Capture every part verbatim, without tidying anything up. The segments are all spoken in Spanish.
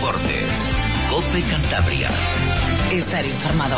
Deportes. COPE Cantabria. Estar informado.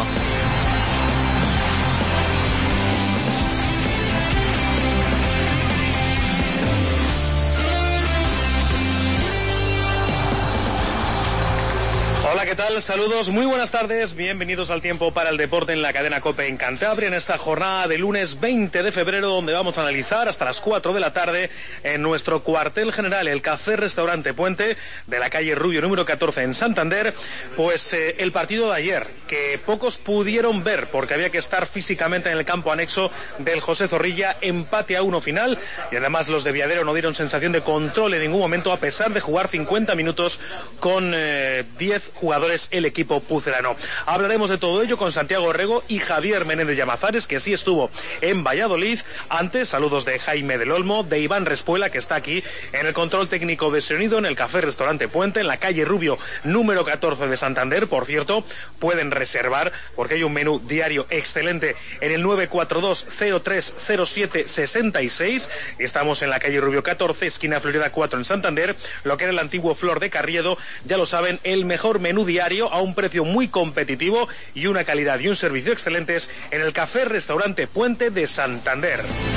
Hola, ¿qué tal? Saludos, muy buenas tardes, bienvenidos al Tiempo para el Deporte en la cadena COPE en Cantabria, en esta jornada de lunes veinte de febrero, donde vamos a analizar hasta las cuatro de la tarde en nuestro cuartel general, el Café Restaurante Puente de la calle Rubio número catorce en Santander, pues eh, el partido de ayer, que pocos pudieron ver porque había que estar físicamente en el campo anexo del José Zorrilla, empate a uno final, y además los de Viadero no dieron sensación de control en ningún momento, a pesar de jugar cincuenta minutos con eh, diez jugadores el equipo pucelano. Hablaremos de todo ello con Santiago Orrego y Javier Menéndez Llamazares, que sí estuvo en Valladolid. Antes, saludos de Jaime del Olmo, de Iván Respuela, que está aquí en el control técnico de sonido en el Café Restaurante Puente, en la calle Rubio número catorce de Santander. Por cierto, pueden reservar porque hay un menú diario excelente en el nueve cuatro dos cero tres cero siete seis seis. Estamos en la calle Rubio catorce, esquina Florida cuatro en Santander, lo que era el antiguo Flor de Carriedo. Ya lo saben, el mejor menú diario a un precio muy competitivo y una calidad y un servicio excelentes en el Café Restaurante Puente de Santander.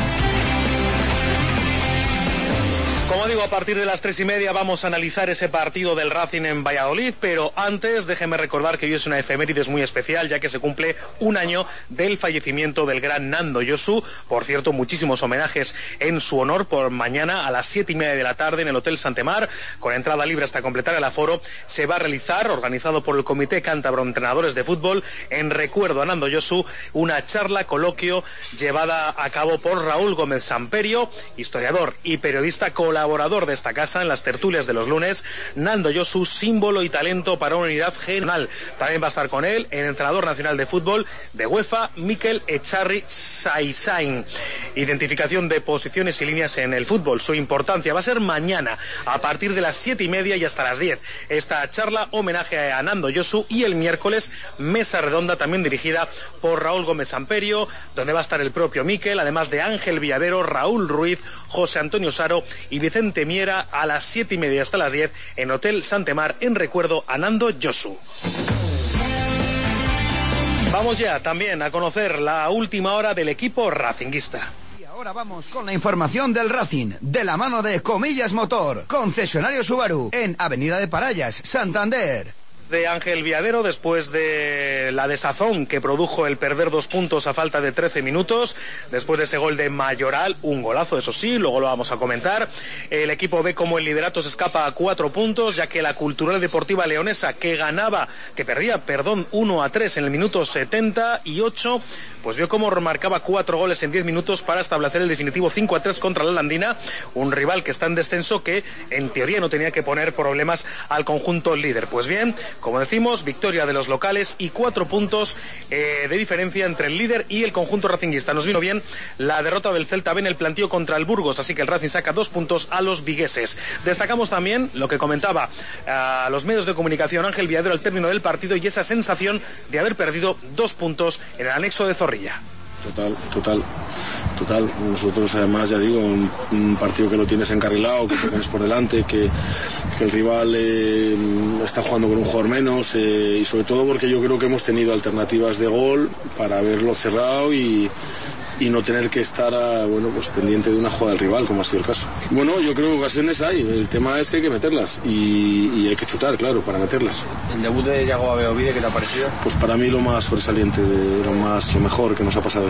Como digo, a partir de las tres y media vamos a analizar ese partido del Racing en Valladolid, pero antes déjenme recordar que hoy es una efemérides muy especial, ya que se cumple un año del fallecimiento del gran Nando Yosu. Por cierto, muchísimos homenajes en su honor por mañana a las siete y media de la tarde en el Hotel Santemar, con entrada libre hasta completar el aforo. Se va a realizar, organizado por el Comité Cántabro de Entrenadores de Fútbol, en recuerdo a Nando Yosu, una charla coloquio llevada a cabo por Raúl Gómez Samperio, historiador y periodista colaborador de esta casa en las tertulias de los lunes. Nando Yosu, símbolo y talento para una unidad general. También va a estar con él el entrenador nacional de fútbol de UEFA, Mikel Echarri Saisain. Identificación de posiciones y líneas en el fútbol. Su importancia va a ser mañana a partir de las siete y media y hasta las diez. Esta charla, homenaje a Nando Yosu, y el miércoles mesa redonda también dirigida por Raúl Gómez Samperio, donde va a estar el propio Mikel, además de Ángel Villadero, Raúl Ruiz, José Antonio Saro y Vicente Miera, a las siete y media hasta las diez en Hotel Santemar, en recuerdo a Nando Yosu. Vamos ya también a conocer la última hora del equipo racinguista. Y ahora vamos con la información del Racing, de la mano de Comillas Motor, concesionario Subaru, en Avenida de Parayas, Santander. De Ángel Viadero, después de la desazón que produjo el perder dos puntos a falta de trece minutos, después de ese gol de Mayoral, un golazo, eso sí, luego lo vamos a comentar. El equipo ve como el liderato se escapa a cuatro puntos, ya que la Cultural Deportiva Leonesa, que ganaba, que perdía, perdón, uno a tres en el minuto setenta y ocho, pues vio cómo remarcaba cuatro goles en diez minutos para establecer el definitivo cinco a tres contra la Landina, un rival que está en descenso, que en teoría no tenía que poner problemas al conjunto líder. Pues bien, como decimos, victoria de los locales y cuatro puntos eh, de diferencia entre el líder y el conjunto racinguista. Nos vino bien la derrota del Celta B en el planteo contra el Burgos, así que el Racing saca dos puntos a los vigueses. Destacamos también lo que comentaba a los medios de comunicación Ángel Villadero al término del partido y esa sensación de haber perdido dos puntos en el anexo de Zorrilla. Total, total, total. Nosotros además, ya digo, un, un partido que lo tienes encarrilado, que te pones por delante, que, que el rival eh, está jugando con un jugador menos eh, y sobre todo porque yo creo que hemos tenido alternativas de gol para haberlo cerrado y, y no tener que estar a, bueno, pues pendiente de una jugada del rival, como ha sido el caso. Bueno, yo creo que ocasiones hay, el tema es que hay que meterlas y, y hay que chutar, claro, para meterlas. ¿El debut de Yagoba Beovide qué te ha parecido? Pues para mí lo más sobresaliente, lo más, lo mejor que nos ha pasado hoy.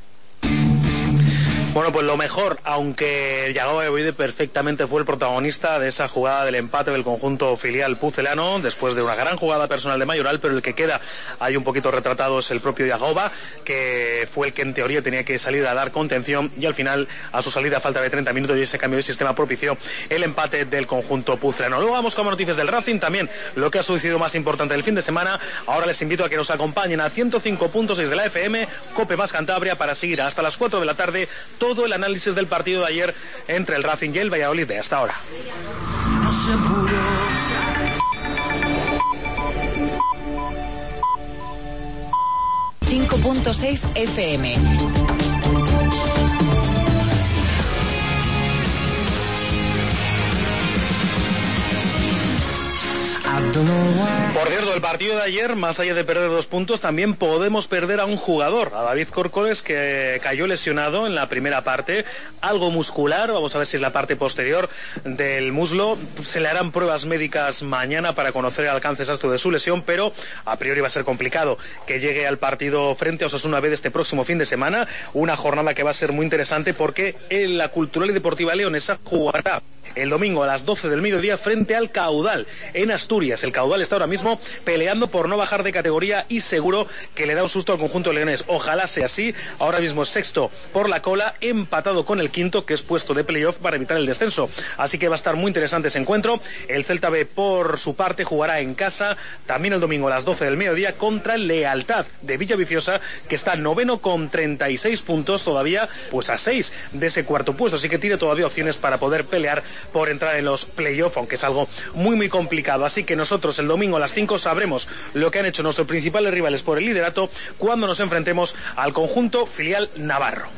Bueno, pues lo mejor, aunque Yagoba Beovide perfectamente fue el protagonista de esa jugada del empate del conjunto filial pucelano, después de una gran jugada personal de Mayoral, pero el que queda ahí un poquito retratado es el propio Yagoba, que fue el que en teoría tenía que salir a dar contención y al final, a su salida a falta de treinta minutos y ese cambio de sistema, propició el empate del conjunto pucelano. Luego vamos con noticias del Racing, también lo que ha sucedido más importante del fin de semana. Ahora les invito a que nos acompañen a ciento cinco punto seis de la F M, COPE más Cantabria, para seguir hasta las cuatro de la tarde todo el análisis del partido de ayer entre el Racing y el Valladolid de hasta ahora. cinco punto seis F M. Por cierto, el partido de ayer, más allá de perder dos puntos, también podemos perder a un jugador, a David Córcoles, que cayó lesionado en la primera parte, algo muscular, vamos a ver si es la parte posterior del muslo. Se le harán pruebas médicas mañana para conocer el alcance exacto de su lesión, pero a priori va a ser complicado que llegue al partido frente a Osasuna B de este próximo fin de semana, una jornada que va a ser muy interesante porque en la Cultural y Deportiva Leonesa jugará el domingo a las doce del mediodía frente al Caudal en Asturias. El Caudal está ahora mismo peleando por no bajar de categoría y seguro que le da un susto al conjunto leonés. Ojalá sea así. Ahora mismo es sexto por la cola, empatado con el quinto, que es puesto de playoff para evitar el descenso. Así que va a estar muy interesante ese encuentro. El Celta B, por su parte, jugará en casa también el domingo a las doce del mediodía contra el Lealtad de Villaviciosa, que está noveno con treinta y seis puntos, todavía pues a seis de ese cuarto puesto. Así que tiene todavía opciones para poder pelear por entrar en los playoffs, aunque es algo muy muy complicado. Así que nosotros el domingo a las cinco sabremos lo que han hecho nuestros principales rivales por el liderato cuando nos enfrentemos al conjunto filial navarro.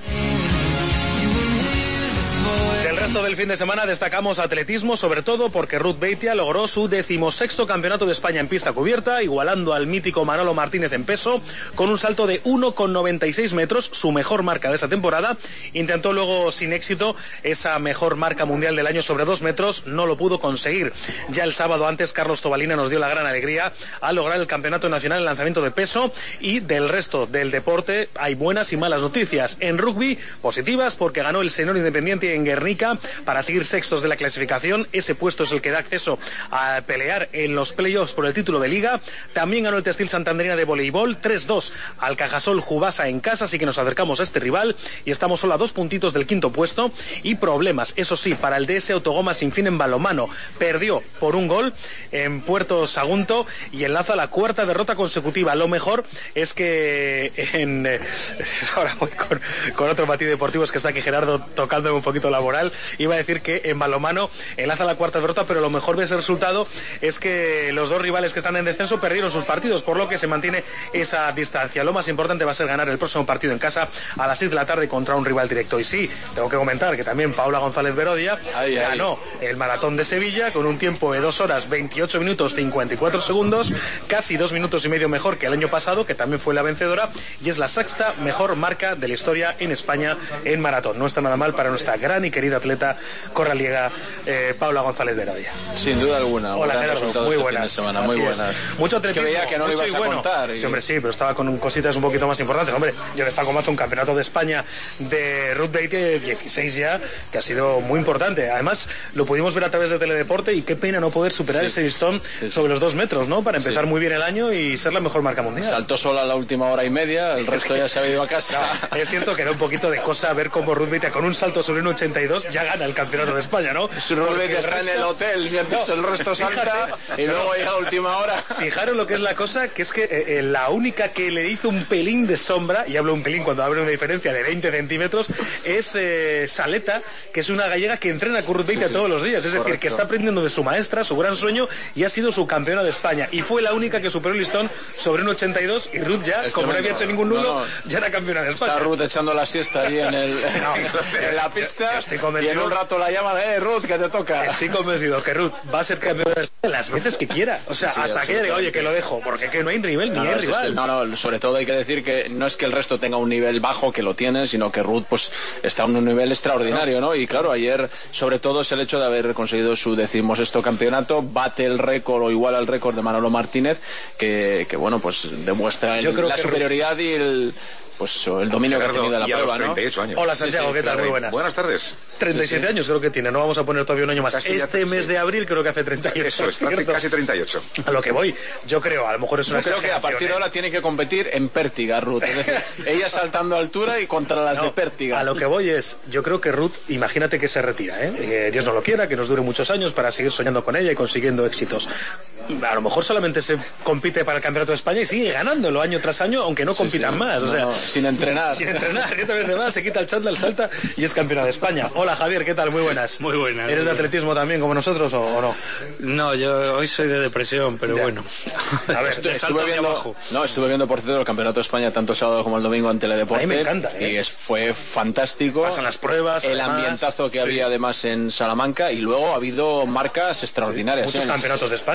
Del resto del fin de semana destacamos atletismo, sobre todo porque Ruth Beitia logró su decimosexto campeonato de España en pista cubierta, igualando al mítico Manolo Martínez en peso, con un salto de uno con noventa y seis metros, su mejor marca de esta temporada. Intentó luego, sin éxito, esa mejor marca mundial del año sobre dos metros, no lo pudo conseguir. Ya el sábado antes, Carlos Tobalina nos dio la gran alegría al lograr el campeonato nacional en lanzamiento de peso, y del resto del deporte hay buenas y malas noticias. En rugby, positivas, porque ganó el Senor Independiente en Guernica para seguir sextos de la clasificación. Ese puesto es el que da acceso a pelear en los playoffs por el título de liga. También ganó el Textil Santanderina de voleibol tres dos al Cajasol Jubasa en casa, así que nos acercamos a este rival y estamos solo a dos puntitos del quinto puesto. Y problemas, eso sí, para el D S Autogoma Sin Fin en balonmano. Perdió por un gol en Puerto Sagunto y enlaza la cuarta derrota consecutiva. Lo mejor es que en eh, ahora voy con, con otro matiz deportivo, es que está aquí Gerardo tocándome un poquito la moral. Iba a decir que en balonmano enlaza la cuarta derrota, pero lo mejor de ese resultado es que los dos rivales que están en descenso perdieron sus partidos, por lo que se mantiene esa distancia. Lo más importante va a ser ganar el próximo partido en casa a las seis de la tarde contra un rival directo. Y sí, tengo que comentar que también Paula González Verodia ay, ganó ay. el maratón de Sevilla con un tiempo de dos horas veintiocho minutos cincuenta y cuatro segundos, casi dos minutos y medio mejor que el año pasado, que también fue la vencedora, y es la sexta mejor marca de la historia en España en maratón. No está nada mal para nuestra gran y querida atleta corraliega eh, Paula González Verodia. Sin duda alguna. Hola Gerardo, muy buenas. Este semana, muy buenas. Mucho atletismo, que veía que no lo ibas a bueno. contar. Y... Sí, hombre, sí, pero estaba con cositas un poquito más importantes. Hombre, yo destaco más un campeonato de España de Ruth Beitia dieciséis ya, que ha sido muy importante. Además, lo pudimos ver a través de Teledeporte y qué pena no poder superar sí. ese listón sí, sí. sobre los dos metros, ¿no? Para empezar sí. muy bien el año y ser la mejor marca mundial. Saltó sola la última hora y media, el resto ya se ha ido a casa. No, es cierto que da un poquito de cosa ver cómo Ruth Beitia con un salto sobre un ochenta y dos ya gana el campeonato de España, ¿no? Su Ruth está resto... en el hotel mientras no, el resto salta fíjate, y luego llega a última hora. Fijaros lo que es la cosa, que es que eh, la única que le hizo un pelín de sombra, y hablo un pelín cuando abre una diferencia de veinte centímetros, es eh, Saleta, que es una gallega que entrena con Ruth Beitia sí, sí. todos los días, es Correcto. decir, que está aprendiendo de su maestra, su gran sueño, y ha sido su campeona de España, y fue la única que superó el listón sobre un ochenta y dos, y Ruth ya, es como tremendo. no había hecho ningún nulo, no, no. ya era campeona de España. Está Ruth echando la siesta ahí en, el, no, en la pista, y en un rato la llaman, eh, Ruth, que te toca. Estoy convencido que Ruth va a ser campeona de España las veces que quiera, o sea, sí, hasta que diga, oye, que lo dejo, porque que no hay nivel ni no, hay no, rival. Es que, no, no, sobre todo hay que decir que no es que el resto tenga un nivel bajo, que lo tiene, sino que Ruth pues está en un nivel extraordinario, ¿no? Y claro, ayer sobre todo es el hecho de haber conseguido su decimosexto campeonato, bate el récord o igual al récord de Manolo Martínez, que, que bueno, pues demuestra Yo creo la que superioridad Ruth... y el... pues eso, el dominio Gerardo, que ha tenido la y a prueba, los treinta y ocho ¿no? años. Hola Santiago, sí, sí, ¿qué tal? Muy buenas. Buenas tardes. treinta y siete sí, sí. años creo que tiene, no vamos a poner todavía un año más. Casi este mes sí. de abril creo que hace treinta y ocho. Eso, está hace casi treinta y ocho. A lo que voy, yo creo, a lo mejor es una Yo creo que a partir de ahora tiene que competir en pértiga, Ruth. Es decir, ella saltando altura y contra las no, de pértiga. A lo que voy es, yo creo que Ruth, imagínate que se retira, ¿eh? Eh, Dios no lo quiera, que nos dure muchos años para seguir soñando con ella y consiguiendo éxitos. A lo mejor solamente se compite para el Campeonato de España y sigue ganándolo año tras año, aunque no compitan sí, sí. más. O sea, no, sin entrenar. Sin entrenar, demás, se quita el chándal, salta y es campeona de España. Hola Javier, ¿qué tal? Muy buenas. Muy buenas. ¿Eres de atletismo también como nosotros o, o no? No, yo hoy soy de depresión, pero ya. bueno. A ver, estuve, estuve viendo, no, estuve viendo por cierto el Campeonato de España tanto sábado como el domingo en Teledeporte. A mí me encanta, ¿eh? Y es, fue fantástico. Pasan las pruebas. El además, ambientazo que sí. había además en Salamanca y luego ha habido marcas extraordinarias. Muchos ¿eh? campeonatos de España. Y no,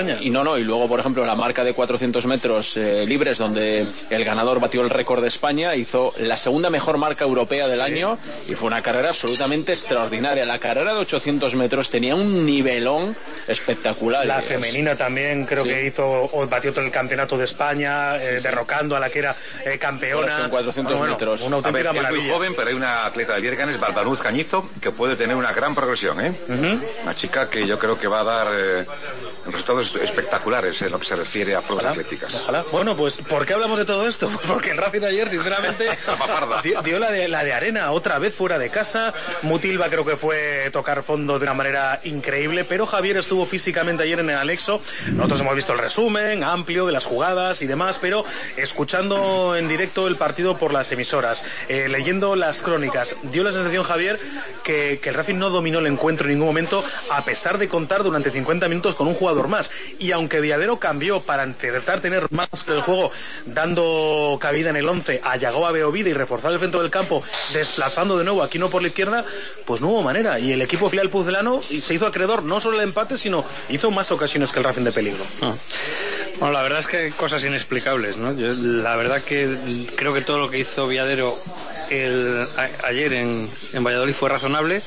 no, y luego, por ejemplo, la marca de cuatrocientos metros eh, libres, donde el ganador batió el récord de España, hizo la segunda mejor marca europea del año, y fue una carrera absolutamente extraordinaria. La carrera de ochocientos metros tenía un nivelón espectacular. La femenina también creo sí. que hizo, o batió todo el campeonato de España, eh, sí, sí. derrocando a la que era eh, campeona. En cuatrocientos bueno, metros. Una auténtica maravilla. Es muy joven, pero hay una atleta de Vierganes, Balbanuz Cañizo, que puede tener una gran progresión, ¿eh? Uh-huh. Una chica que yo creo que va a dar eh, resultados espectaculares en lo que se refiere a pruebas atléticas. Ojalá. Bueno, pues ¿por qué hablamos de todo esto? Porque el Racing ayer, sinceramente, dio, dio la, de, la de arena otra vez fuera de casa. Mutilva creo que fue tocar fondo de una manera increíble, pero Javier estuvo físicamente ayer en el anexo. Nosotros hemos visto el resumen amplio de las jugadas y demás, pero escuchando en directo el partido por las emisoras, eh, leyendo las crónicas, dio la sensación, Javier, que, que el Racing no dominó el encuentro en ningún momento, a pesar de contar durante cincuenta minutos con un jugador más. Y aunque Viadero cambió para intentar tener más del juego, dando cabida en el once a Yagoba Beovide y reforzar el centro del campo, desplazando de nuevo a Aquino por la izquierda, pues no hubo manera. Y el equipo filial pucelano se hizo acreedor no solo el empate, sino hizo más ocasiones que el Racing de peligro. Ah. Bueno, la verdad es que cosas inexplicables, ¿no? Yo, la verdad que creo que todo lo que hizo Viadero el, a, ayer en, en Valladolid fue razonable,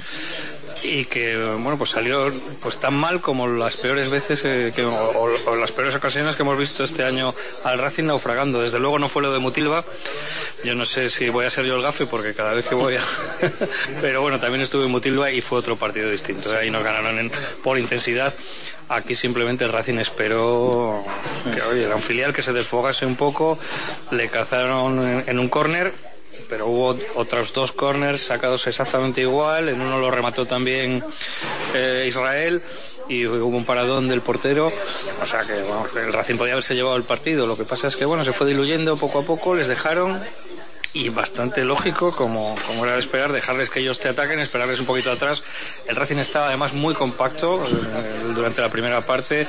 y que bueno, pues salió pues tan mal como las peores veces eh, que, o, o las peores ocasiones que hemos visto este año al Racing naufragando. Desde luego no fue lo de Mutilva. Yo no sé si voy a ser yo el gafe, porque cada vez que voy a... pero bueno, también estuve en Mutilva y fue otro partido distinto. Ahí nos ganaron en, por intensidad. Aquí simplemente el Racing esperó que, oye, era un filial que se desfogase un poco. Le cazaron en, en un córner, pero hubo otros dos corners sacados exactamente igual. En uno lo remató también eh, Israel, y hubo un paradón del portero. O sea que bueno, el Racing podía haberse llevado el partido. Lo que pasa es que bueno, se fue diluyendo poco a poco, les dejaron, y bastante lógico, como, como era de esperar, dejarles que ellos te ataquen, esperarles un poquito atrás. El Racing estaba además muy compacto eh, durante la primera parte.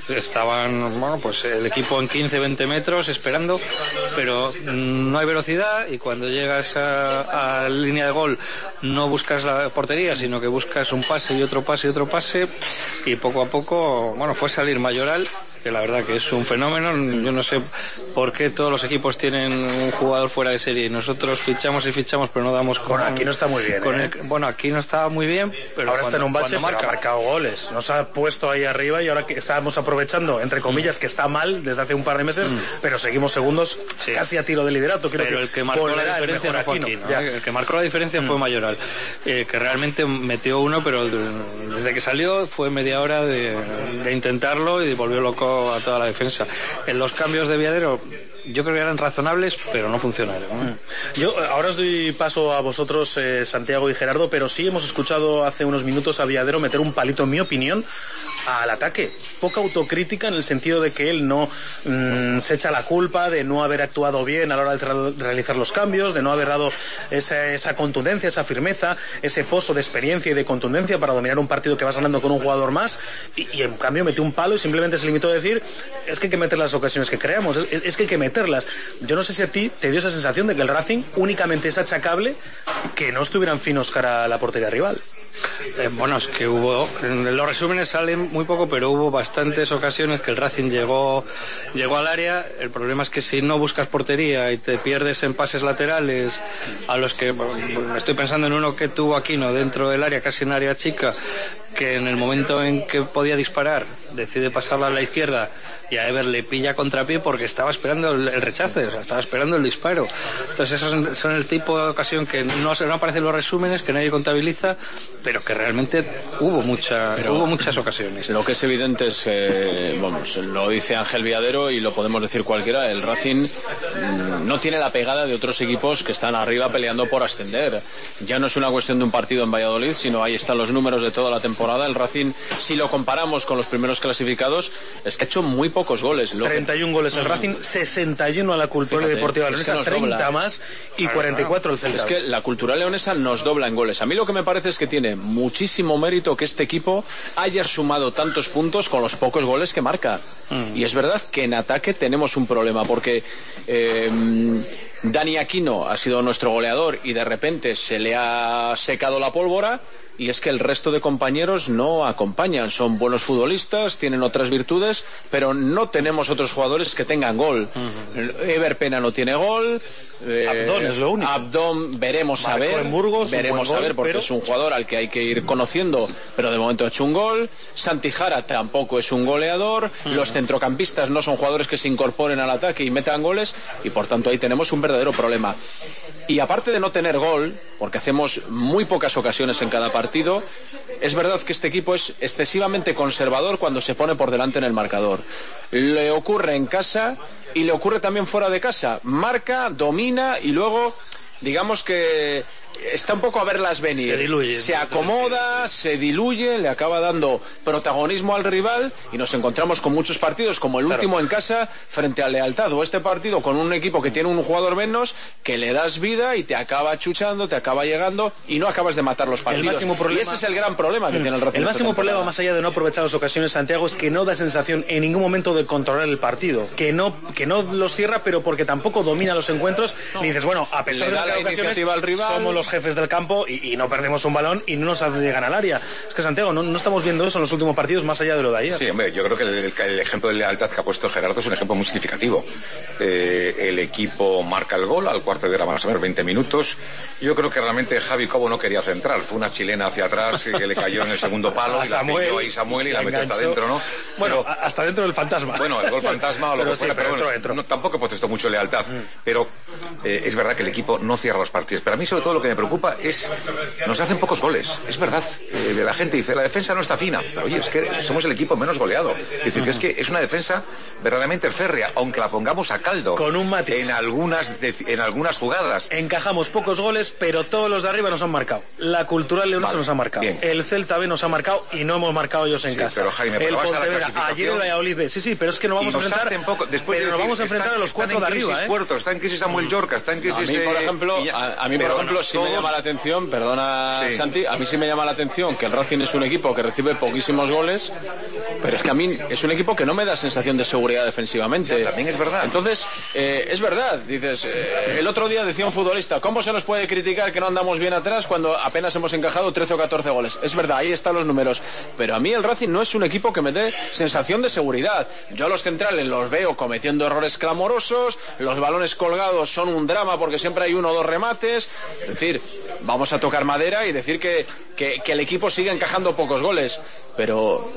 Estaban, bueno, pues el equipo en quince veinte metros esperando, pero no hay velocidad, y cuando llegas a, a línea de gol no buscas la portería, sino que buscas un pase y otro pase y otro pase, y poco a poco, bueno, fue salir Mayoral, que la verdad que es un fenómeno. Yo no sé por qué todos los equipos tienen un jugador fuera de serie y nosotros fichamos y fichamos, pero no damos con... Bueno, aquí no está muy bien, con ¿eh? el, bueno, aquí no estaba muy bien, pero ahora cuando, está en un bache, pero marca, ha marcado goles, nos ha puesto ahí arriba, y ahora que estábamos aprovechando, entre comillas, mm. que está mal desde hace un par de meses, mm. pero seguimos segundos, sí, casi a tiro de liderato. Quiero pero que el que marcó la diferencia no fue Aquino, ¿no? El que marcó la diferencia mm. fue Mayoral, eh, que realmente metió uno, pero desde que salió fue media hora de, de intentarlo, y volvió loco a toda la defensa. En los cambios de Viadero yo creo que eran razonables, pero no funcionaron, ¿no? Yo ahora os doy paso a vosotros, eh, Santiago y Gerardo, pero sí hemos escuchado hace unos minutos a Viadero meter un palito, en mi opinión, al ataque. Poca autocrítica, en el sentido de que él no mmm, se echa la culpa de no haber actuado bien a la hora de tra- realizar los cambios, de no haber dado esa, esa contundencia, esa firmeza, ese pozo de experiencia y de contundencia para dominar un partido que vas ganando con un jugador más, y, y en cambio metió un palo y simplemente se limitó a decir: es que hay que meter las ocasiones que creamos, es, es que hay que meterlas. Yo no sé si a ti te dio esa sensación de que el Racing únicamente es achacable que no estuvieran finos cara a la portería rival. Eh, bueno, es que hubo, en los resúmenes salen muy poco, pero hubo bastantes ocasiones que el Racing llegó, llegó al área. El problema es que si no buscas portería y te pierdes en pases laterales, a los que, bueno, estoy pensando en uno que tuvo Aquino dentro del área, casi en área chica, que en el momento en que podía disparar decide pasarla a la izquierda, y a Ever le pilla contrapié porque estaba esperando el, el rechace, o sea, estaba esperando el disparo. Entonces esos son, son el tipo de ocasión que no, no aparecen en los resúmenes, que nadie contabiliza, pero que realmente hubo mucha, pero hubo muchas ocasiones. Lo que es evidente es que, vamos, lo dice Ángel Viadero y lo podemos decir cualquiera, el Racing mmm, no tiene la pegada de otros equipos que están arriba peleando por ascender. Ya no es una cuestión de un partido en Valladolid, sino ahí están los números de toda la temporada. El Racing, si lo comparamos con los primeros clasificados, es que ha hecho muy pocos goles. Lo treinta y uno goles el Racing, sesenta y uno a la Cultural Fíjate, Deportiva Leonesa, es que treinta dobla. Más y cuarenta y cuatro el Celta. Es que la Cultural Leonesa nos dobla en goles. A mí lo que me parece es que tiene muchísimo mérito que este equipo haya sumado tantos puntos con los pocos goles que marca. Mm. Y es verdad que en ataque tenemos un problema, porque eh, Dani Aquino ha sido nuestro goleador y de repente se le ha secado la pólvora. y es que el resto de compañeros no acompañan. Son buenos futbolistas, tienen otras virtudes, pero no tenemos otros jugadores que tengan gol. Uh-huh. Ever Pena no tiene gol. Eh, Abdón es lo único. Abdón veremos a ver, Burgos, veremos a ver porque pero... es un jugador al que hay que ir conociendo, pero de momento ha hecho un gol. Santi Jara tampoco es un goleador. Uh-huh. Los centrocampistas no son jugadores que se incorporen al ataque y metan goles, y por tanto ahí tenemos un verdadero problema. Y aparte de no tener gol, porque hacemos muy pocas ocasiones en cada partido, es verdad que este equipo es excesivamente conservador cuando se pone por delante en el marcador. Le ocurre en casa y le ocurre también fuera de casa. Marca, domina y luego, digamos que está un poco a verlas venir. Se diluye. Se acomoda, se diluye, le acaba dando protagonismo al rival y nos encontramos con muchos partidos como el claro. último en casa frente a Lealtad, o este partido con un equipo que tiene un jugador menos, que le das vida y te acaba chuchando, te acaba llegando y no acabas de matar los partidos. El máximo problema, y ese es el gran problema que mm, tiene el Racing. El máximo problema, más allá de no aprovechar las ocasiones, Santiago, es que no da sensación en ningún momento de controlar el partido, que no, que no los cierra, pero porque tampoco domina los encuentros. No. Ni dices, bueno, a pesar le de la ocasiones al rival, somos los jefes del campo y, y no perdemos un balón y no nos llegan al área. Es que, Santiago, no, no estamos viendo eso en los últimos partidos más allá de lo de ayer. Sí, hombre, yo creo que el, el ejemplo de lealtad que ha puesto Gerardo es un ejemplo muy significativo. Eh, el equipo marca el gol al cuarto de hora, más o menos veinte minutos. Yo creo que realmente Javi Cobo no quería centrar, fue una chilena hacia atrás que le cayó en el segundo palo y la metió ahí Samuel y la metió hasta adentro, ¿no? Bueno, pero, hasta dentro del fantasma. Bueno, el gol fantasma o lo pero que sí, fuera, pero, pero bueno, entró, entró. No, tampoco protestó mucho lealtad, mm. pero eh, es verdad que el equipo no cierra los partidos. Pero a mí sobre todo lo que me preocupa es nos hacen pocos goles, es verdad. Eh, la gente dice, la defensa no está fina, pero oye, es que somos el equipo menos goleado. Es decir, que es que es una defensa verdaderamente férrea, aunque la pongamos a caldo. Con un matiz. En algunas, de, en algunas jugadas. Encajamos pocos goles, pero todos los de arriba nos han marcado. La Cultural Leonesa vale, nos ha marcado. Bien. El Celta B nos ha marcado y no hemos marcado ellos en sí, casa. Pero Jaime, el Pontevedra, ayer el Valladolid B. Sí, sí, pero es que nos vamos a enfrentar. Poco, después pero de nos decir, vamos a enfrentar están, a los cuatro de arriba. ¿eh? Puerto, está en crisis Samuel Yorca, está en crisis. A mí, por ejemplo, ya, a, a mí, por ejemplo, sí todos... me llama la atención, perdona sí. Santi, a mí sí me llama la atención que el Racing es un equipo que recibe poquísimos goles, pero es que a mí es un equipo que no me da sensación de seguridad defensivamente. Sí, también es verdad. Entonces, eh, es verdad, dices, eh, el otro día decía un futbolista, ¿cómo se nos puede criticar que no andamos bien atrás cuando apenas hemos encajado trece o catorce goles? Es verdad, ahí están los números, pero a mí el Racing no es un equipo que me dé sensación de seguridad. Yo a los centrales los veo cometiendo errores clamorosos, los balones colgados son un drama porque siempre hay uno o dos remates, es decir, vamos a tocar madera y decir que, que, que el equipo sigue encajando pocos goles, pero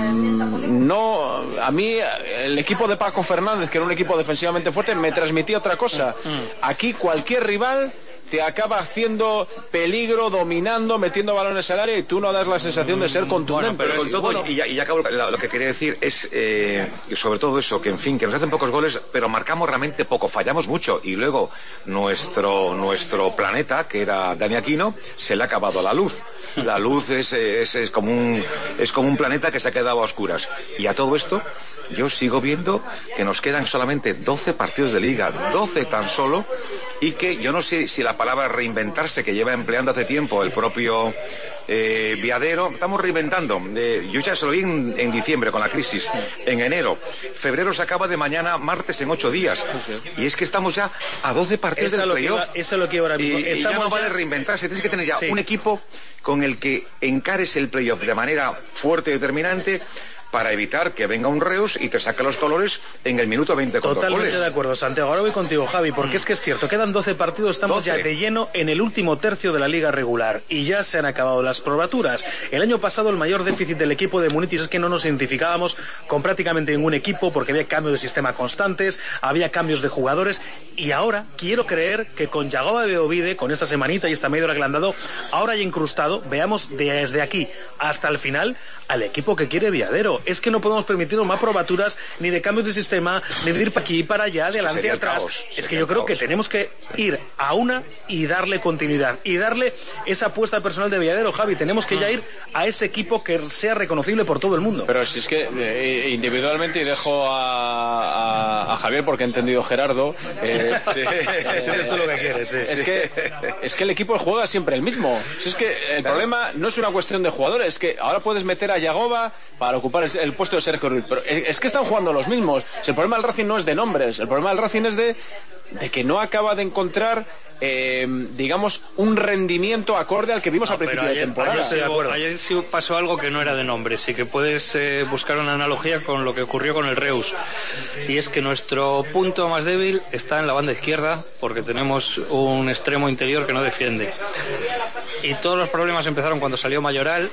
mmm, no, a mí el equipo de Paco Fernández, que era un equipo defensivamente fuerte, me transmitía otra cosa. Aquí cualquier rival te acaba haciendo peligro, dominando, metiendo balones al área y tú no das la sensación de ser contundente. Bueno, pero con todo, bueno, y, ya, y ya acabo, lo que quería decir es eh, sobre todo eso, que en fin, que nos hacen pocos goles, pero marcamos realmente poco, fallamos mucho y luego nuestro nuestro planeta, que era Dani Aquino, se le ha acabado la luz. La luz es, es, es, como un, es como un planeta que se ha quedado a oscuras. Y a todo esto yo sigo viendo que nos quedan solamente doce partidos de liga, doce tan solo, y que yo no sé si la palabra reinventarse que lleva empleando hace tiempo el propio eh, Viadero, estamos reinventando. Eh, yo ya se lo vi en, en diciembre con la crisis, en enero. Febrero se acaba de mañana, martes, en ocho días. Y es que estamos ya a doce partidos del playoff. Eso es lo que ahora mismo. Y, y ya no vale reinventarse, tienes que tener ya sí. un equipo con el que encares el playoff de manera fuerte y determinante, para evitar que venga un Reus y te saque los colores en el minuto veinte con Totalmente dos goles. De acuerdo, Santiago. Ahora voy contigo, Javi, porque mm. es que es cierto, quedan doce partidos, estamos doce. Ya de lleno en el último tercio de la liga regular y ya se han acabado las probaturas. El año pasado el mayor déficit del equipo de Munitis es que no nos identificábamos con prácticamente ningún equipo porque había cambios de sistema constantes, había cambios de jugadores y ahora quiero creer que con Yagoba de Ovide, con esta semanita y esta media hora que le han dado, ahora ya incrustado, veamos desde aquí hasta el final al equipo que quiere Viadero. Es que no podemos permitirnos más probaturas ni de cambios de sistema, ni de ir para aquí, para allá, de adelante y atrás. Caos, es que yo creo que tenemos que ir a una y darle continuidad y darle esa apuesta personal de Viadero, Javi. Tenemos que ya ir a ese equipo que sea reconocible por todo el mundo. Pero si es que eh, individualmente, y dejo a, a, a Javier porque he entendido Gerardo, eh, sí, tienes tú lo que quieres. Sí, es, sí. Que, es que el equipo juega siempre el mismo. Si es que el claro. problema no es una cuestión de jugadores, es que ahora puedes meter a Yagoba para ocupar el, el puesto de Sergio Ruiz, pero es que están jugando los mismos. Si el problema del Racing no es de nombres, el problema del Racing es de de que no acaba de encontrar Eh, digamos, un rendimiento acorde al que vimos no, al principio ayer, de temporada. Ayer, sí, ayer sí pasó algo que no era de nombre, sí que puedes eh, buscar una analogía con lo que ocurrió con el Reus, y es que nuestro punto más débil está en la banda izquierda, porque tenemos un extremo interior que no defiende, y todos los problemas empezaron cuando salió Mayoral,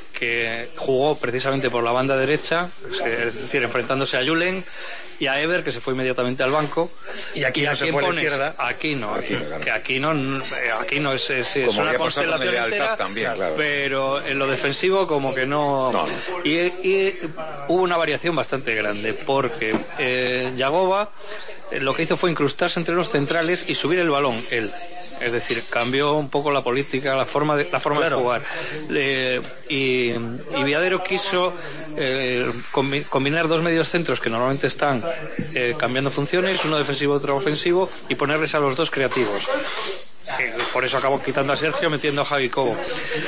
que jugó precisamente por la banda derecha, es decir, enfrentándose a Julen y a Ever, que se fue inmediatamente al banco. Y aquí no se fue a la izquierda. Aquí no, aquí, claro. que aquí no, aquí no es, es, es una constelación entera, también, claro. Pero en lo defensivo como que no. no. Y, y hubo una variación bastante grande, porque eh, Yagoba eh, lo que hizo fue incrustarse entre los centrales y subir el balón él. Es decir, cambió un poco la política, la forma de, la forma claro. de jugar. Eh, y, y Viadero quiso eh, combi- combinar dos medios centros que normalmente están eh, cambiando funciones, uno defensivo, otro ofensivo, y ponerles a los dos creativos. Eh, por eso acabó quitando a Sergio, metiendo a Javi Cobo.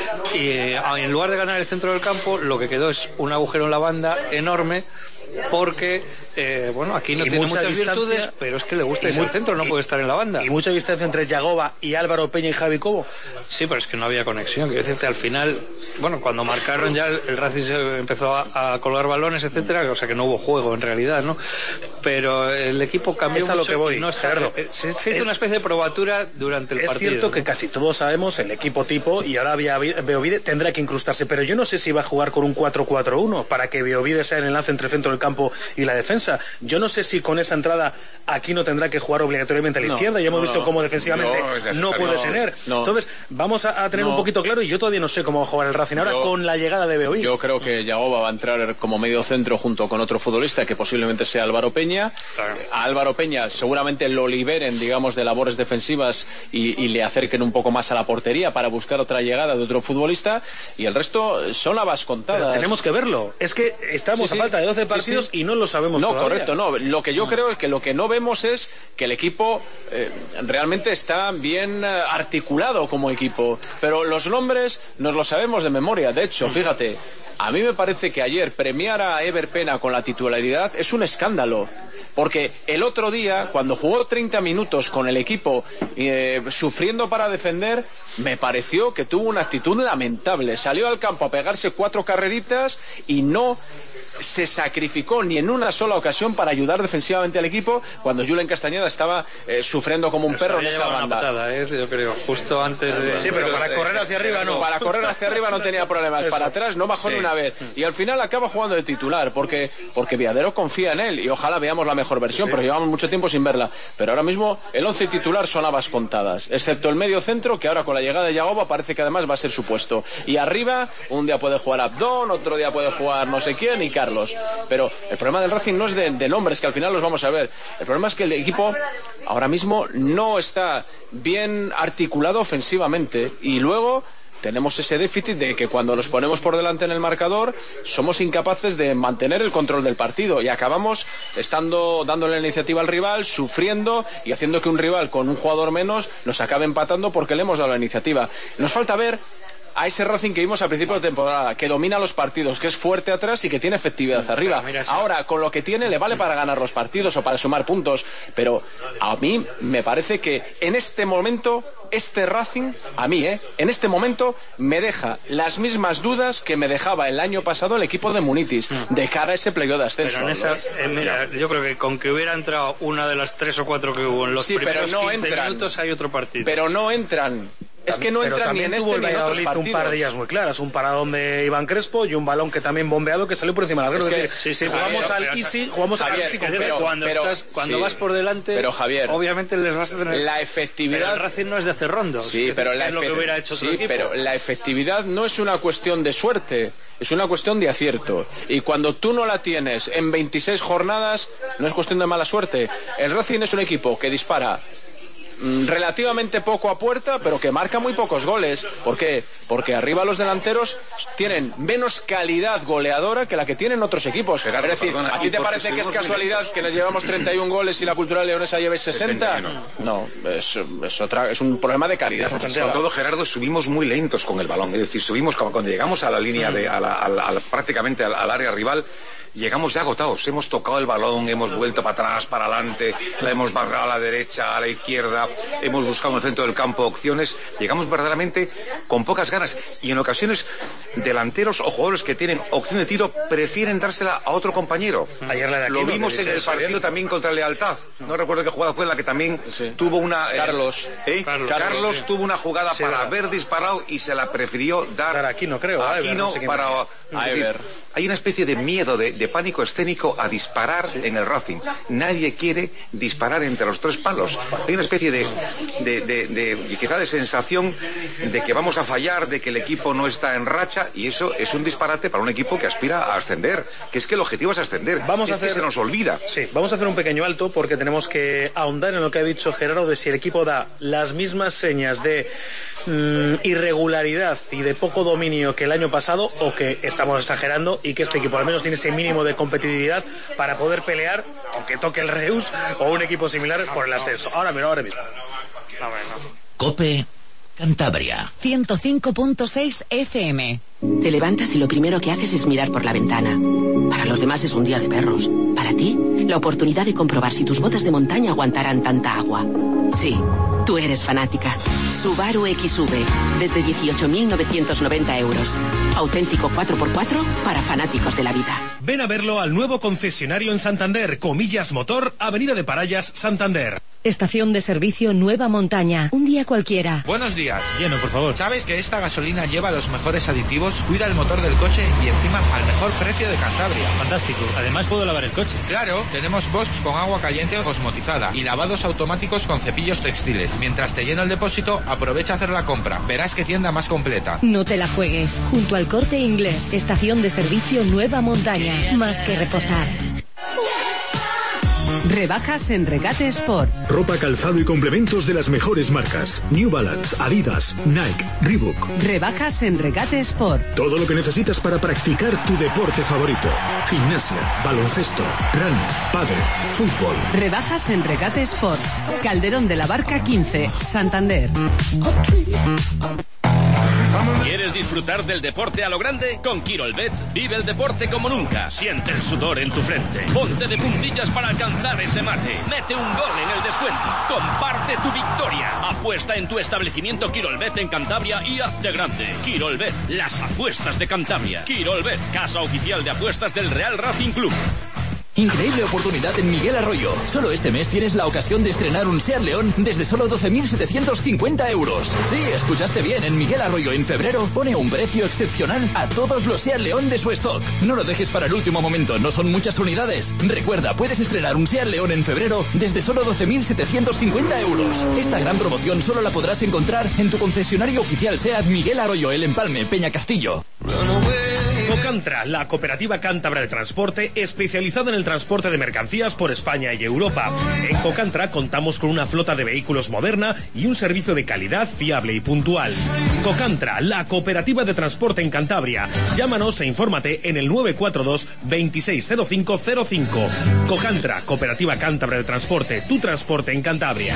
Y eh, en lugar de ganar el centro del campo, lo que quedó es un agujero en la banda enorme, porque eh, bueno, aquí no y tiene mucha muchas virtudes, pero es que le gusta ese centro, no y, puede estar en la banda. Y mucha distancia entre Yagoba y Álvaro Peña y Javi Cobo. Sí, pero es que no había conexión. Quiero decirte, al final, bueno, cuando marcaron ya el, el Racing se empezó a, a colgar balones, etcétera, o sea que no hubo juego en realidad, ¿no? Pero el equipo cambió es a mucho. Lo que voy, no está, eh, se, se hizo es, una especie de probatura durante el es partido. Es cierto ¿no? que casi todos sabemos el equipo tipo, y ahora Beovide tendrá que incrustarse, pero yo no sé si va a jugar con un cuatro cuatro uno para que Beovide sea el enlace entre el centro del campo y la defensa. Yo no sé si con esa entrada Aquino tendrá que jugar obligatoriamente a la no, izquierda. Ya hemos no, visto cómo defensivamente no, no puede tener. No, Entonces, vamos a, a tener no. un poquito claro, y yo todavía no sé cómo va a jugar el Racing ahora yo, con la llegada de Beovide. Yo creo que Yagoba va a entrar como medio centro junto con otro futbolista que posiblemente sea Álvaro Peña. Claro. A Álvaro Peña seguramente lo liberen, digamos, de labores defensivas y, y le acerquen un poco más a la portería para buscar otra llegada de otro futbolista, y el resto son habas contadas. Pero tenemos que verlo. Es que estamos sí, sí. a falta de doce partidos sí, sí. y no lo sabemos No, todavía. correcto, no. Lo que yo no. creo es que lo que no vemos es que el equipo eh, realmente está bien eh, articulado como equipo, pero los nombres nos los sabemos de memoria. De hecho, fíjate, a mí me parece que ayer premiar a Ever Pena con la titularidad es un escándalo. Porque el otro día, cuando jugó treinta minutos con el equipo eh, sufriendo para defender, me pareció que tuvo una actitud lamentable. Salió al campo a pegarse cuatro carreritas y no se sacrificó ni en una sola ocasión para ayudar defensivamente al equipo, cuando Julen Castañeda estaba eh, sufriendo como un pero perro en esa banda. Una patada, ¿eh? Yo creo, justo antes de... Sí, pero para correr hacia arriba no. Para correr hacia arriba no tenía problemas. Eso. Para atrás no bajó sí. ni una vez. Y al final acaba jugando de titular, porque, porque Viadero confía en él, y ojalá veamos la mejor versión, sí. porque llevamos mucho tiempo sin verla. Pero ahora mismo el once titular son habas contadas, excepto el medio centro, que ahora con la llegada de Yagoba parece que además va a ser su puesto. Y arriba, un día puede jugar Abdón, otro día puede jugar no sé quién, y Carlos. Pero el problema del Racing no es de, de nombres, que al final los vamos a ver. El problema es que el equipo ahora mismo no está bien articulado ofensivamente, y luego tenemos ese déficit de que cuando nos ponemos por delante en el marcador somos incapaces de mantener el control del partido, y acabamos estando dándole la iniciativa al rival, sufriendo y haciendo que un rival con un jugador menos nos acabe empatando porque le hemos dado la iniciativa. Nos falta ver a ese Racing que vimos al principio de temporada, que domina los partidos, que es fuerte atrás y que tiene efectividad arriba. Ahora, con lo que tiene, le vale para ganar los partidos o para sumar puntos, pero a mí me parece que en este momento, este Racing, a mí, ¿eh? en este momento, me deja las mismas dudas que me dejaba el año pasado el equipo de Munitis, de cara a ese playoff de ascenso. Pero en esa, eh, mira, yo creo que con que hubiera entrado una de las tres o cuatro que hubo en los sí, primeros pero no quince entran, minutos, hay otro partido. Pero no entran. Es que no entran ni en este ni en otros partidos. Un par de días muy claras, un paradón de Iván Crespo y un balón que también bombeado que salió por encima del larguero. Es que, sí, sí, jugamos Javier, al Easy, jugamos Javier, al Easy con pero, cuando, pero, estás, cuando sí, vas por delante, pero Javier, obviamente les vas a tener la efectividad. Pero el Racing no es de hacer rondos. Sí, pero la es lo que hubiera hecho sí, otro equipo. Pero la efectividad no es una cuestión de suerte, es una cuestión de acierto. Y cuando tú no la tienes en veintiséis jornadas, no es cuestión de mala suerte. El Racing es un equipo que dispara relativamente poco a puerta, pero que marca muy pocos goles. ¿Por qué? Porque arriba los delanteros tienen menos calidad goleadora que la que tienen otros equipos. Gerardo, es decir, perdona, ¿a ti te parece que es casualidad que nos llevamos treinta y un goles y la Cultural Leonesa lleve sesenta? No, no es, es, otra, es un problema de calidad. Sobre todo, Gerardo, subimos muy lentos con el balón. Es decir, subimos cuando llegamos a la línea de, a la, a la, a la, prácticamente al, al área rival, llegamos ya agotados. Hemos tocado el balón, hemos vuelto para atrás, para adelante, la hemos barrado a la derecha, a la izquierda, hemos buscado en el centro del campo opciones. Llegamos verdaderamente con pocas ganas y en ocasiones delanteros o jugadores que tienen opción de tiro prefieren dársela a otro compañero. Ayer la de Lo vimos en el partido también contra Lealtad. No recuerdo qué jugada fue la que también sí. tuvo una... Eh, Carlos. ¿eh? Carlos. Carlos, Carlos sí. tuvo una jugada sí, para haber disparado y se la prefirió dar... Dar aquí no creo. Aquí no, no sé para... A Ever. Hay una especie de miedo, de, de pánico escénico a disparar sí. en el Racing. Nadie quiere disparar entre los tres palos. Hay una especie de, de, de, de, de quizá de sensación de que vamos a fallar, de que el equipo no está en racha, y eso es un disparate para un equipo que aspira a ascender, que es que el objetivo es ascender. Vamos es a hacer... que se nos olvida. Sí, vamos a hacer un pequeño alto porque tenemos que ahondar en lo que ha dicho Gerardo de si el equipo da las mismas señas de mmm, irregularidad y de poco dominio que el año pasado, o que estamos exagerando y que este equipo al menos tiene ese mínimo de competitividad para poder pelear, aunque toque el Reus o un equipo similar, por el ascenso. Ahora mira, ahora mismo. No, no. COPE Cantabria ciento cinco punto seis F M. Te levantas y lo primero que haces es mirar por la ventana. Para los demás es un día de perros. Para ti, la oportunidad de comprobar si tus botas de montaña aguantarán tanta agua. Sí, tú eres fanática. Subaru X V, desde dieciocho mil novecientos noventa euros. Auténtico cuatro por cuatro para fanáticos de la vida. Ven a verlo al nuevo concesionario en Santander, Comillas Motor, Avenida de Parayas, Santander. Estación de servicio Nueva Montaña. Un día cualquiera. Buenos días. Lleno, por favor. ¿Sabes que esta gasolina lleva los mejores aditivos, cuida el motor del coche y encima al mejor precio de Cantabria? Fantástico. Además puedo lavar el coche. Claro, tenemos Bosch con agua caliente osmotizada y lavados automáticos con cepillos textiles. Mientras te lleno el depósito, aprovecha a hacer la compra. Verás qué tienda más completa. No te la juegues. Junto al Corte Inglés. Estación de servicio Nueva Montaña. Más que reposar. Rebajas en Regate Sport. Ropa, calzado y complementos de las mejores marcas. New Balance, Adidas, Nike, Reebok. Rebajas en Regate Sport. Todo lo que necesitas para practicar tu deporte favorito. Gimnasia, baloncesto, running, pádel, fútbol. Rebajas en Regate Sport. Calderón de la Barca quince, Santander. ¿Quieres disfrutar del deporte a lo grande? Con Quirolbet vive el deporte como nunca. Siente el sudor en tu frente. Ponte de puntillas para alcanzar ese mate. Mete un gol en el descuento. Comparte tu victoria. Apuesta en tu establecimiento Quirolbet en Cantabria y hazte grande. Quirolbet, las apuestas de Cantabria. Quirolbet, casa oficial de apuestas del Real Racing Club. Increíble oportunidad en Miguel Arroyo. Solo este mes tienes la ocasión de estrenar un SEAT León desde solo doce mil setecientos cincuenta euros. Sí, escuchaste bien. En Miguel Arroyo en febrero pone un precio excepcional a todos los SEAT León de su stock. No lo dejes para el último momento, no son muchas unidades. Recuerda, puedes estrenar un SEAT León en febrero desde solo doce mil setecientos cincuenta euros. Esta gran promoción solo la podrás encontrar en tu concesionario oficial SEAT Miguel Arroyo, El Empalme, Peña Castillo. Cocantra, la cooperativa cántabra de transporte especializada en el transporte de mercancías por España y Europa. En Cocantra contamos con una flota de vehículos moderna y un servicio de calidad fiable y puntual. Cocantra, la cooperativa de transporte en Cantabria. Llámanos e infórmate en el nueve cuatro dos, veintiséis cero cinco cero cinco. Cocantra, cooperativa cántabra de transporte, tu transporte en Cantabria.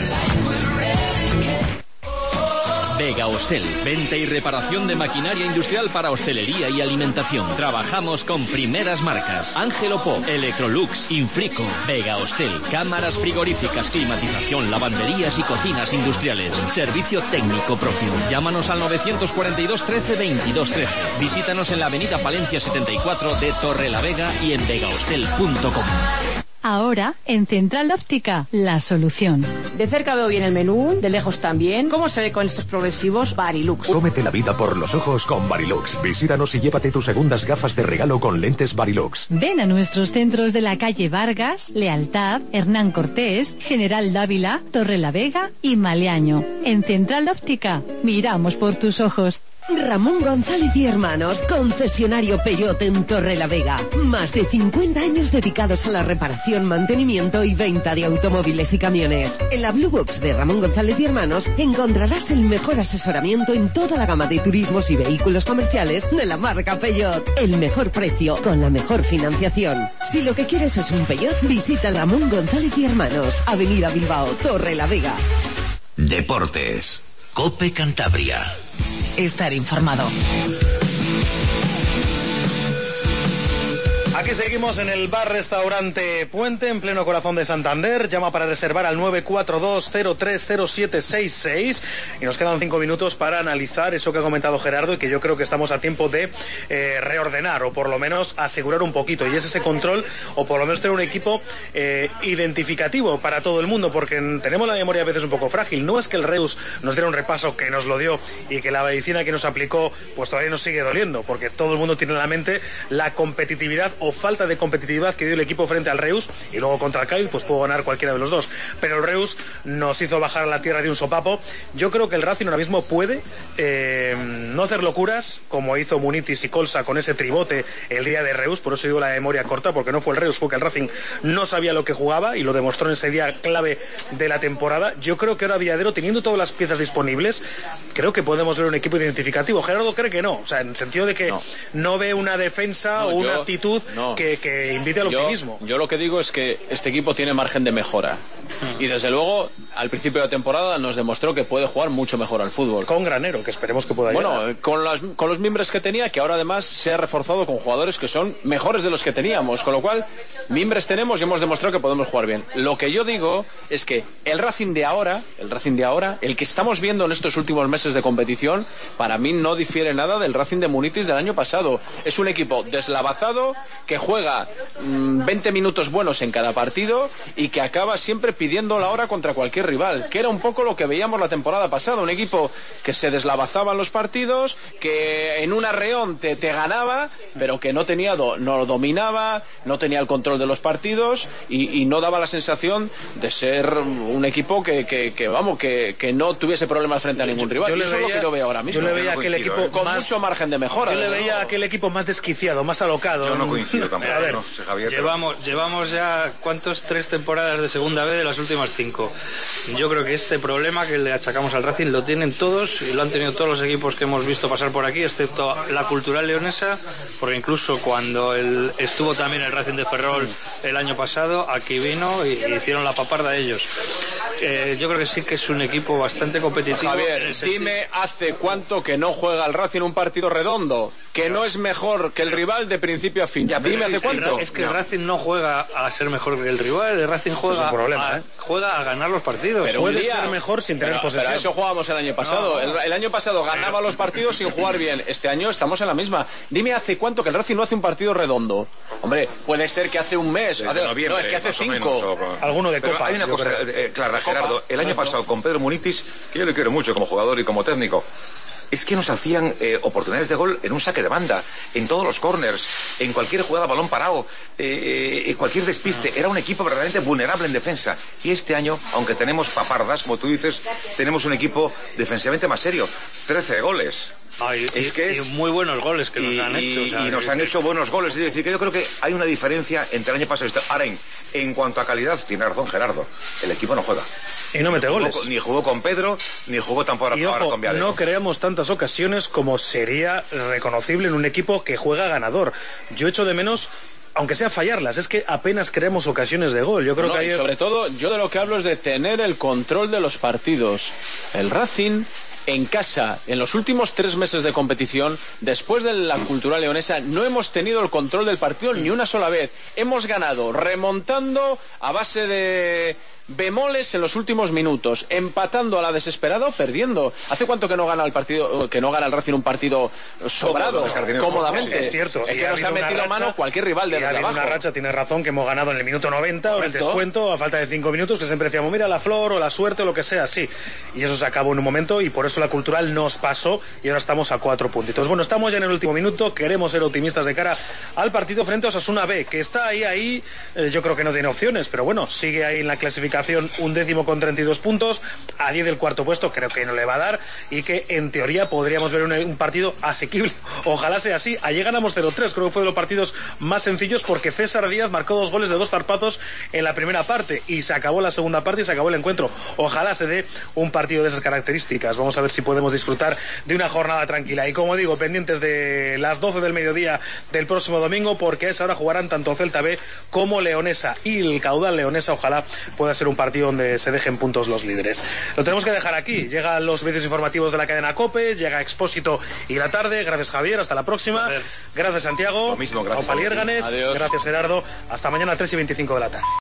Vega Hostel, venta y reparación de maquinaria industrial para hostelería y alimentación. Trabajamos con primeras marcas: Ángelo Pop, Electrolux, Infrico. Vega Hostel, cámaras frigoríficas, climatización, lavanderías y cocinas industriales. Servicio técnico propio. Llámanos al novecientos cuarenta y dos, trece, veintidós, trece. Visítanos en la avenida Palencia setenta y cuatro de Torrelavega y en vegahostel punto com. Ahora, en Central Óptica, la solución. De cerca veo bien el menú, de lejos también. ¿Cómo se ve con estos progresivos? Varilux. Cómete la vida por los ojos con Varilux. Visítanos y llévate tus segundas gafas de regalo con lentes Varilux. Ven a nuestros centros de la calle Vargas, Lealtad, Hernán Cortés, General Dávila, Torrelavega y Maleaño. En Central Óptica, miramos por tus ojos. Ramón González y Hermanos, concesionario Peugeot en Torrelavega. Más de cincuenta años dedicados a la reparación, mantenimiento y venta de automóviles y camiones. En la Blue Box de Ramón González y Hermanos encontrarás el mejor asesoramiento en toda la gama de turismos y vehículos comerciales de la marca Peugeot. El mejor precio con la mejor financiación. Si lo que quieres es un Peugeot, visita Ramón González y Hermanos, Avenida Bilbao, Torrelavega. Deportes. COPE Cantabria. Estar informado. Aquí seguimos en el bar-restaurante Puente, en pleno corazón de Santander. Llama para reservar al nueve cuatro dos cero tres cero siete seis seis y nos quedan cinco minutos para analizar eso que ha comentado Gerardo y que yo creo que estamos a tiempo de eh, reordenar o por lo menos asegurar un poquito, y es ese control o por lo menos tener un equipo eh, identificativo para todo el mundo, porque tenemos la memoria a veces un poco frágil. No es que el Reus nos diera un repaso que nos lo dio y que la medicina que nos aplicó pues todavía nos sigue doliendo, porque todo el mundo tiene en la mente la competitividad o falta de competitividad que dio el equipo frente al Reus, y luego contra el Cádiz pues pudo ganar cualquiera de los dos, pero el Reus nos hizo bajar a la tierra de un sopapo. Yo creo que el Racing ahora mismo puede eh, no hacer locuras como hizo Munitis y Colsa con ese tribote el día de Reus, por eso digo la memoria corta, porque no fue el Reus, fue que el Racing no sabía lo que jugaba y lo demostró en ese día clave de la temporada. Yo creo que ahora Villadero, teniendo todas las piezas disponibles, creo que podemos ver un equipo identificativo. Gerardo cree que no, o sea, en el sentido de que no, no ve una defensa no, o una yo, actitud no. que, que invite al yo, optimismo. Yo lo que digo es que este equipo tiene margen de mejora. Y desde luego, al principio de la temporada nos demostró que puede jugar mucho mejor al fútbol. Con Granero, que esperemos que pueda bueno, llegar. Con, las, con los mimbres que tenía, que ahora además se ha reforzado con jugadores que son mejores de los que teníamos. Con lo cual, mimbres tenemos y hemos demostrado que podemos jugar bien. Lo que yo digo es que el Racing de ahora, el Racing de ahora, el que estamos viendo en estos últimos meses de competición, para mí no difiere nada del Racing de Munitis del año pasado. Es un equipo deslavazado, que juega mmm, veinte minutos buenos en cada partido y que acaba siempre pidiendo la hora contra cualquier rival, que era un poco lo que veíamos la temporada pasada, un equipo que se deslavazaba en los partidos, que en un arreón te, te ganaba, pero que no tenía do, no dominaba, no tenía el control de los partidos y, y no daba la sensación de ser un equipo que, que, que vamos, que, que no tuviese problemas frente a ningún rival. Yo, yo y eso veía, es lo que yo veo ahora mismo. Yo le veía aquel equipo con más, mucho margen de mejora. Yo le veía ¿no? aquel equipo más desquiciado, más alocado. Yo no coincido tampoco. A ver, no sé, Javier, llevamos, pero... llevamos ya ¿cuántos? Tres temporadas de segunda B de las últimas cinco. Yo creo que este problema que le achacamos al Racing lo tienen todos y lo han tenido todos los equipos que hemos visto pasar por aquí, excepto la Cultural Leonesa, porque incluso cuando el, estuvo también el Racing de Ferrol el año pasado, aquí vino y, y hicieron la paparda ellos. Eh, yo creo que sí que es un equipo bastante competitivo. Javier, dime hace cuánto que no juega el Racing un partido redondo, que no es mejor que el rival de principio a fin. Ya, dime hace cuánto. Es que el Racing no juega a ser mejor que el rival, el Racing juega, es un problema, a, ¿eh? juega a ganar los partidos. Pero puede ser mejor sin tener pero, posesión. Pero eso jugábamos el año pasado. No, no. El, el año pasado ganaba los partidos sin jugar bien. Este año estamos en la misma. Dime hace cuánto que el Racing no hace un partido redondo. Hombre, puede ser que hace un mes. Hace, noviembre, no, es que hace cinco. Menos, o... Alguno de pero Copa. Hay una cosa eh, clara, Gerardo. El año pasado con Pedro Munitis, que yo le quiero mucho como jugador y como técnico, es que nos hacían eh, oportunidades de gol en un saque de banda, en todos los corners, en cualquier jugada balón parado, eh, en cualquier despiste. Era un equipo verdaderamente vulnerable en defensa. Y este año, aunque tenemos papardas, como tú dices, tenemos un equipo defensivamente más serio. trece goles. Ah, y, es que y, es, y muy buenos goles que y, nos han hecho. Y, o sea, y nos han hecho buenos goles. Es decir, que yo creo que hay una diferencia entre el año pasado y este. Ahora, en, en cuanto a calidad, tiene razón Gerardo, el equipo no juega. Y no mete goles. Ni jugó con Pedro, ni jugó tampoco y ahora ojo, con Villadero. No creamos tantas ocasiones como sería reconocible en un equipo que juega ganador. Yo echo de menos, aunque sea fallarlas, es que apenas creamos ocasiones de gol. Yo creo no, que ayer... sobre todo, yo de lo que hablo es de tener el control de los partidos. El Racing, en casa, en los últimos tres meses de competición, después de la Cultural Leonesa, no hemos tenido el control del partido ni una sola vez. Hemos ganado remontando a base de bemoles en los últimos minutos, empatando a la desesperada o perdiendo. ¿Hace cuánto que no gana el partido, que no gana el Racing un partido sobrado, cómodamente? Sí, es cierto. Es que nos ha metido racha, mano cualquier rival de abajo. Ha una racha, tiene razón, que hemos ganado en el minuto noventa o en el descuento, a falta de cinco minutos, que siempre decíamos, mira la flor o la suerte o lo que sea, sí. Y eso se acabó en un momento y por eso la Cultural nos pasó y ahora estamos a cuatro puntitos. Bueno, estamos ya en el último minuto, queremos ser optimistas de cara al partido frente a Osasuna B, que está ahí, ahí, eh, yo creo que no tiene opciones, pero bueno, sigue ahí en la clasificación un décimo con treinta y dos puntos, a diez del cuarto puesto, creo que no le va a dar y que en teoría podríamos ver un, un partido asequible. Ojalá sea así. Allí ganamos cero tres, creo que fue de los partidos más sencillos porque César Díaz marcó dos goles de dos zarpazos en la primera parte y se acabó la segunda parte y se acabó el encuentro. Ojalá se dé un partido de esas características. Vamos a ver si podemos disfrutar de una jornada tranquila y, como digo, pendientes de las doce del mediodía del próximo domingo, porque a esa hora jugarán tanto Celta B como Leonesa y el caudal leonesa ojalá pueda ser un un partido donde se dejen puntos los líderes. Lo tenemos que dejar aquí. Llegan los medios informativos de la cadena COPE, llega Expósito y la tarde. Gracias, Javier, hasta la próxima. Gracias, Santiago. Lo mismo, gracias. Gracias, Gerardo. Hasta mañana, tres y veinticinco de la tarde.